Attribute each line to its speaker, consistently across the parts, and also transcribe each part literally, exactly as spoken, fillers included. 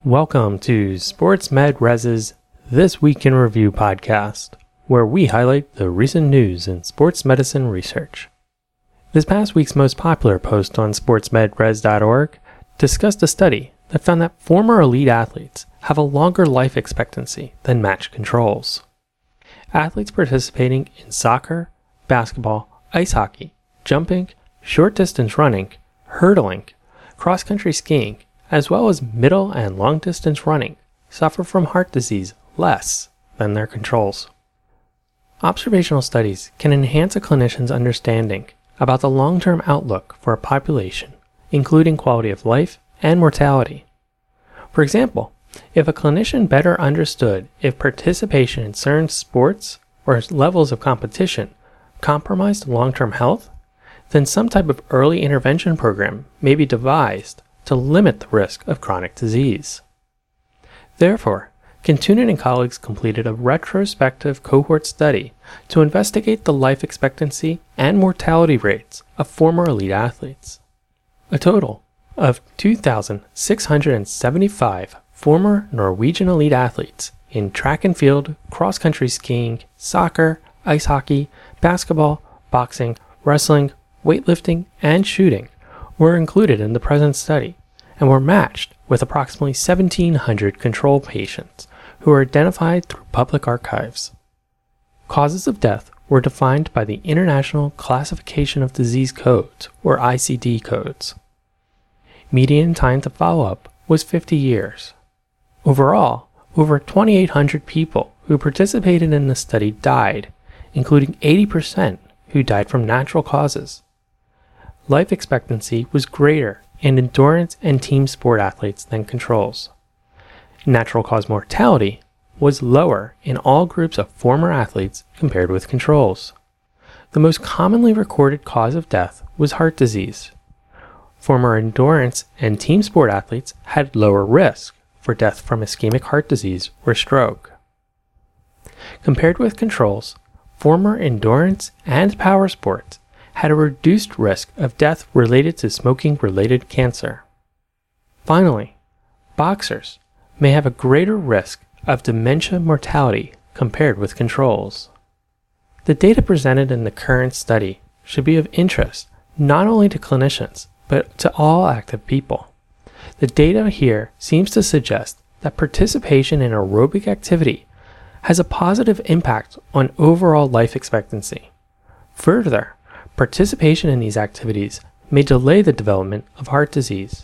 Speaker 1: Welcome to SportsMedRes's This Week in Review podcast, where we highlight the recent news in sports medicine research. This past week's most popular post on sports med res dot org discussed a study that found that former elite athletes have a longer life expectancy than matched controls. Athletes participating in soccer, basketball, ice hockey, jumping, short distance running, hurdling, cross-country skiing, as well as middle and long-distance running, suffer from heart disease less than their controls. Observational studies can enhance a clinician's understanding about the long-term outlook for a population, including quality of life and mortality. For example, if a clinician better understood if participation in certain sports or levels of competition compromised long-term health, then some type of early intervention program may be devised to limit the risk of chronic disease. Therefore, Kintunen and colleagues completed a retrospective cohort study to investigate the life expectancy and mortality rates of former elite athletes. A total of two thousand six hundred seventy-five former Norwegian elite athletes in track and field, cross-country skiing, soccer, ice hockey, basketball, boxing, wrestling, weightlifting, and shooting were included in the present study and were matched with approximately seventeen hundred control patients who were identified through public archives. Causes of death were defined by the International Classification of Disease Codes, or I C D codes. Median time to follow-up was fifty years. Overall, over twenty-eight hundred people who participated in the study died, including eighty percent who died from natural causes. Life expectancy was greater in endurance and team sport athletes than controls. Natural cause mortality was lower in all groups of former athletes compared with controls. The most commonly recorded cause of death was heart disease. Former endurance and team sport athletes had lower risk for death from ischemic heart disease or stroke. Compared with controls, former endurance and power sports had a reduced risk of death related to smoking-related cancer. Finally, boxers may have a greater risk of dementia mortality compared with controls. The data presented in the current study should be of interest not only to clinicians, but to all active people. The data here seems to suggest that participation in aerobic activity has a positive impact on overall life expectancy. Further, participation in these activities may delay the development of heart disease.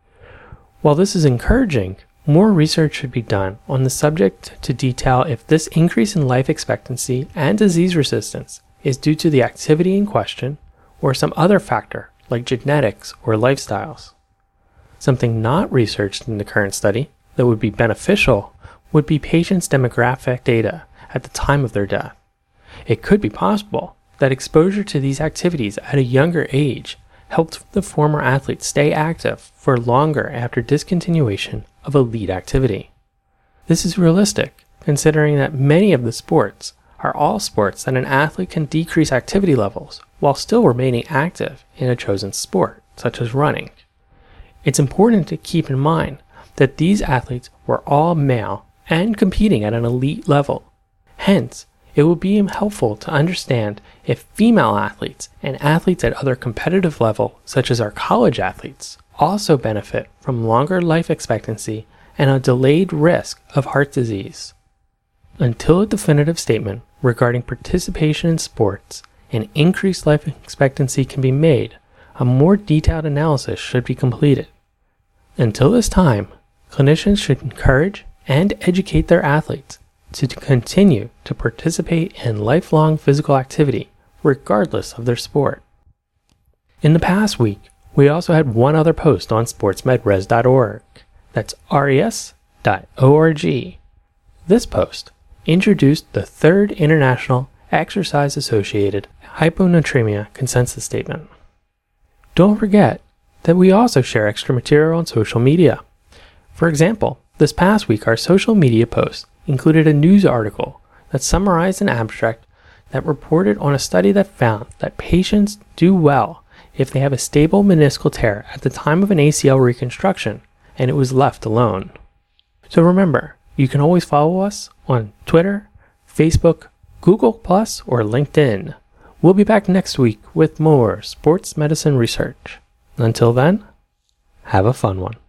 Speaker 1: While this is encouraging, more research should be done on the subject to detail if this increase in life expectancy and disease resistance is due to the activity in question or some other factor like genetics or lifestyles. Something not researched in the current study that would be beneficial would be patients' demographic data at the time of their death. It could be possible that exposure to these activities at a younger age helped the former athlete stay active for longer after discontinuation of elite activity. This is realistic, considering that many of the sports are all sports that an athlete can decrease activity levels while still remaining active in a chosen sport, such as running. It's important to keep in mind that these athletes were all male and competing at an elite level. Hence, it will be helpful to understand if female athletes and athletes at other competitive levels, such as our college athletes, also benefit from longer life expectancy and a delayed risk of heart disease. Until a definitive statement regarding participation in sports and increased life expectancy can be made, a more detailed analysis should be completed. Until this time, clinicians should encourage and educate their athletes to continue to participate in lifelong physical activity regardless of their sport. In the past week, we also had one other post on sports med res dot org. That's res dot org. This post introduced the third International Exercise-Associated Hyponatremia Consensus Statement. Don't forget that we also share extra material on social media. For example, this past week our social media post included a news article that summarized an abstract that reported on a study that found that patients do well if they have a stable meniscal tear at the time of an A C L reconstruction and it was left alone. So remember, you can always follow us on Twitter, Facebook, Google Plus, or LinkedIn. We'll be back next week with more sports medicine research. Until then, have a fun one.